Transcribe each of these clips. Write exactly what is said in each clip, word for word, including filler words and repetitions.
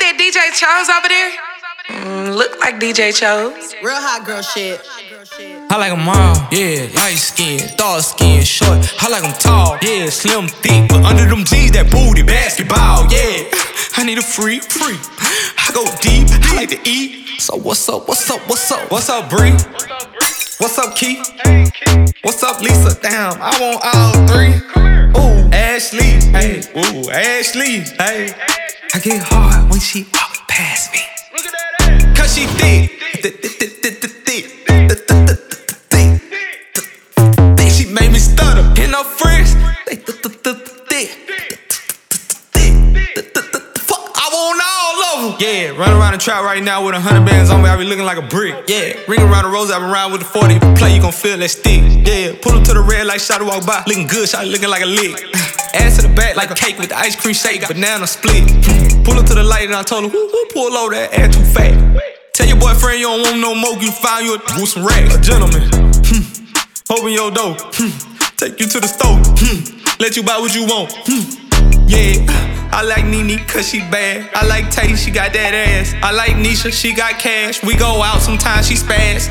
that D J Chose over there? Mm, look like D J Chose. Real hot girl shit. I like them all, yeah, light skin, dark skin, short. I like them tall, yeah, slim, thick, but under them jeans, that booty, basketball, yeah. I need a freak, freak. I go deep, I like to eat. So what's up, what's up, what's up? What's up, Bree? What's up, Keith? What's up, Lisa? Damn, I want all three. Ooh, Ashley, hey, ooh, Ashley, hey. I get hard when she walk past me. Cause she thick, thick, thick, thick, thick, thick, thick. She made me stutter. And her friends, they thick, thick, thick, thick. Fuck, I want all of them. Yeah, run around the trap right now with a hundred bands on me, I be looking like a brick. Yeah, ring around the rose, I been around with the forty. If you play, you gon' feel that stick. Yeah, pull up to the red like Shotty walk by, looking good, Shotty looking like a lick. Ass to the back like a cake with the ice cream shake, banana split. Pull up to the light and I told her, who, who pull over that ass too fat? Tell your boyfriend you don't want no more, you find you a with some racks. A gentleman, hmm. Open your door, hmm. Take you to the store, hmm. Let you buy what you want, hmm. Yeah, I like Nene cause she bad. I like Tay, she got that ass. I like Nisha, she got cash. We go out sometimes, she spaz.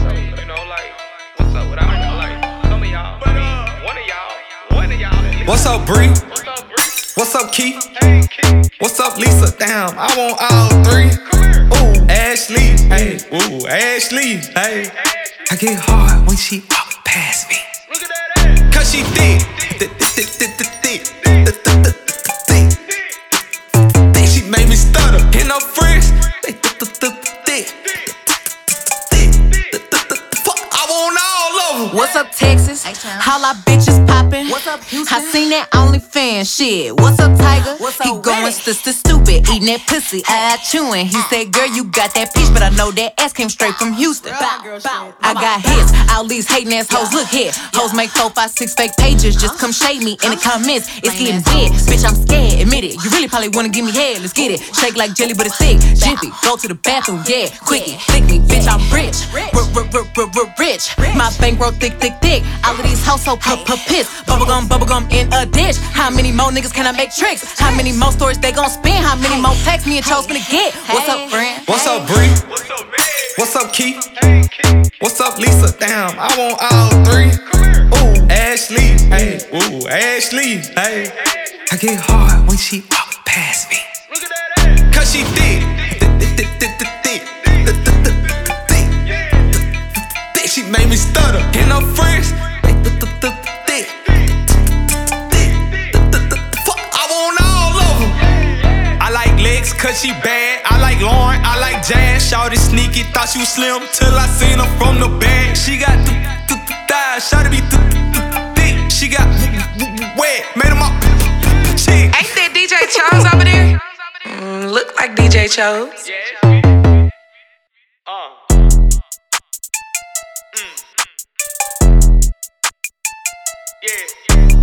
What's up, Bree? What's up, Keith? What's up, Lisa? Damn, I want all three. Ooh, Ashley, hey, ooh, Ashley, hey. I get hard when she walk past me. Cause she thick, thick, thick, thick, thick, thick, thick. She made me stutter. And her friends, they thick, thick, thick, thick. Fuck, I want all of them. What's up, Texas? Holla bitches poppin'. What's up, Houston? I seen that OnlyFans shit. What's up, Tiger? What's he up, going Reddit? sister stupid, eating that pussy, eye chewing. He said, girl, you got that peach, but I know that ass came straight from Houston. Bow, girl shit. I got hits, all these hating ass hoes. Look here, hoes make four, five, six fake pages. Just come shade me in the comments. It's getting dead, bitch. I'm scared. Admit it. You really probably wanna give me head. Let's get it. Shake like jelly, but it's thick. Jiffy, go to the bathroom, yeah. Quickie, thick me, bitch. I'm rich, rich. My bankroll thick, thick, thick. All of these hoes so p p piss. Bubblegum, bubblegum in a dish. How many more niggas can I make tricks? How many more stories they gon' spin? How many more texts me and Chose finna get? What's up, friend? What's up, Bree? What's up, Keith? What's up, Lisa? Damn, I want all three. Ooh, Ashley, hey, ooh, Ashley, hey. I get hard when she walk past me. Cause she thick, thick, thick, thick, thick, thick, thick. She made me stutter. And her friends, they thick, thick, thick, thick. Fuck, I want all of them. I like Lex cause she bad. I like Lauren, I like Jazz. Shawty sneaky, thought she was slim till I seen her from the back. She got th th th thighs, shawty be th th thick. She got wet, made them up. Shit. Ain't that D J Chose over there? Mm, look like D J Chose. Yeah. Uh. Mm. Yeah.